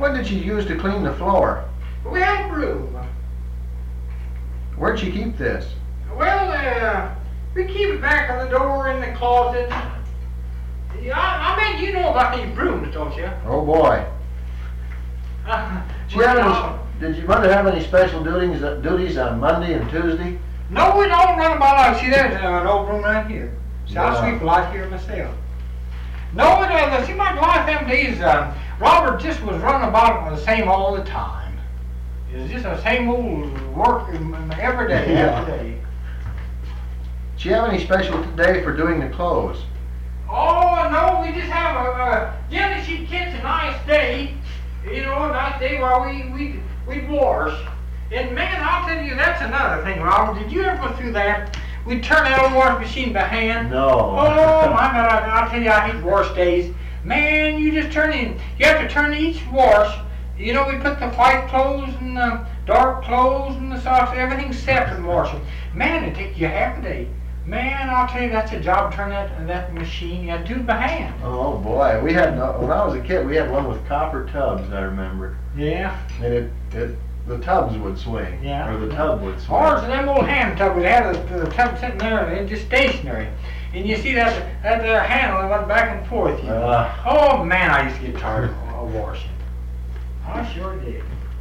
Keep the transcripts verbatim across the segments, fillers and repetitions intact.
What did she use to clean the floor? We had a broom. Where'd she keep this? Well, uh, we keep it back on the door in the closet. Yeah, I, I mean, you know about these brooms, don't you? Oh boy. Uh, Did, you have well, any, did your mother have any special duties, uh, duties on Monday and Tuesday? no, we don't run about like, see, there's uh, an old broom right here. See, I Yeah. sweep a lot here myself. No, it uh, seemed like a lot of them days, uh, Robert just was running about the same all the time. It was just the same old work every day, Yeah. every day. Did you have any special day for doing the clothes? Oh, no, we just have a, uh, generally she gets a nice day, you know, a nice day while we, we, we wash. And man, I'll tell you, that's another thing, Robert. Did you ever go through that? We'd turn that old wash machine by hand. No. Oh, my God, I'll tell you, I hate wash days. Man, you just turn in, you have to turn each wash. You know, we put the white clothes and the dark clothes and the socks, everything separate and wash them. Man, it takes you half a day. Man, I'll tell you, that's a job, turn that that machine. You had to do it by hand. Oh boy, we had no, when I was a kid, we had one with copper tubs. I remember, Yeah. and it, it the tubs would swing. Yeah. Or the tub would swing. Ours and them old hand tub, we had the, the tub sitting there and it's just stationary. And you see that that there handle that went back and forth. You know. Uh, Oh man, I used to get tired of washing. I sure did.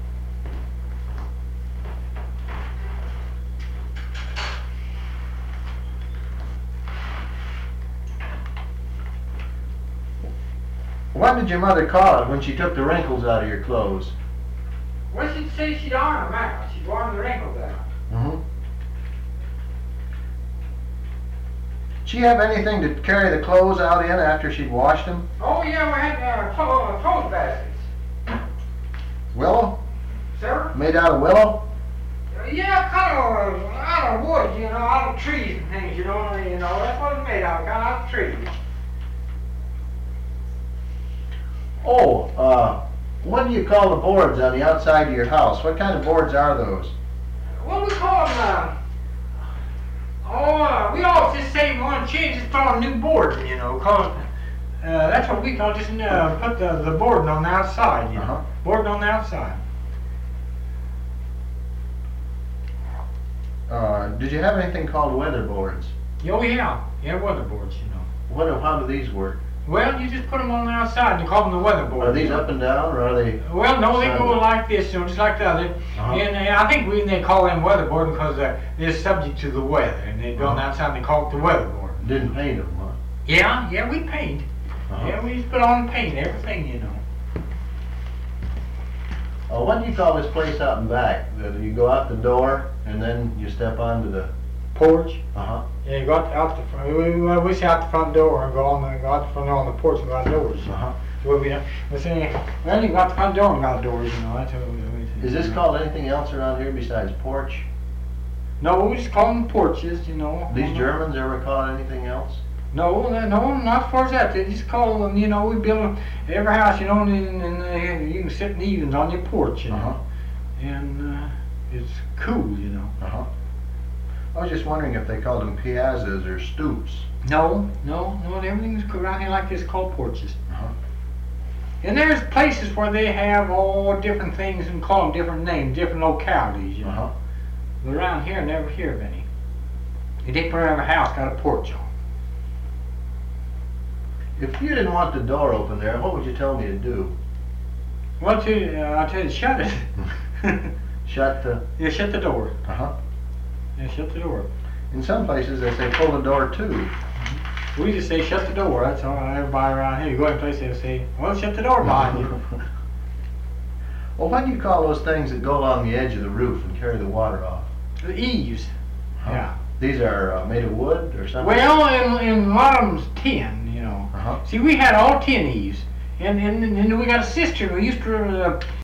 what did your mother call it when she took the wrinkles out of your clothes? Well, she'd say she'd iron them out. She'd iron the wrinkles out. Mm-hmm. Did she have anything to carry the clothes out in after she'd washed them? Oh yeah, we had uh, clo- clothes baskets. Willow? Sir? Made out of willow? Uh, Yeah, kind of uh, out of wood, you know, out of trees and things, you know. You know, that's what it's made out of, kind of out of trees. Oh, uh, what do you call the boards on the outside of your house? What kind of boards are those? What do we call them? Uh, oh, uh, we all just say we want to change, just put on new boards, you know, cause uh, that's what we call just uh, put the, the boarding on the outside, you know, Uh-huh. boarding on the outside. Uh, did you have anything called weather boards? Oh yeah, yeah, weather boards, you know. What, how do these work? Well, you just put them on the outside and you call them the weather boards. Are these you know. up and down, or are they? Well, no, they go Sideways? like this, you know, just like the other. Uh-huh. And uh, I think we they call them weatherboard because uh, they're subject to the weather, and they go on the Uh-huh. outside and they call it the weatherboard. Didn't paint them, huh? Yeah, yeah, we paint. Uh-huh. Yeah, we just put on paint, everything, you know. Oh, what do you call this place out in back? That you go out the door and then you step onto the. Porch. Uh-huh. Yeah, you go out, out the front. We, we, we say out the front door and go on the go out the front door on the porch and go outdoors. Uh-huh. So what we do, we say, well, you go out the front door and go outdoors, you know. That's what we, we say. Is this called anything else around here besides porch? No, we just call them porches, you know. These Germans ever call it anything else? No, no, no, not as far as that. They just call them, you know, we build every house, you know, and, and uh, you can sit in the evenings on your porch, you know. Uh-huh. And uh, it's cool, you know. Uh-huh. I was just wondering if they called them piazzas or stoops. No, no, no, everything's around here like this called porches. Uh-huh. And there's places where they have all different things and call them different names, different localities, you know. Uh-huh. But around here, I never hear of any. They did put every house got a porch on. If you didn't want the door open there, what would you tell me to do? Well, to, uh, I'll tell you, shut it. Shut the. Yeah, shut the door. Uh-huh. Yeah, shut the door. In some places they say pull the door to. We just say shut the door. That's all. Everybody around here, you go in place, they'll say, well, shut the door behind you. Well, what do you call those things that go along the edge of the roof and carry the water off? The eaves. Huh? Yeah. These are uh, made of wood or something? Well, and, and a lot of them's tin, you know. Uh-huh. See, we had all tin eaves. And, and, and we got a cistern. We used to uh,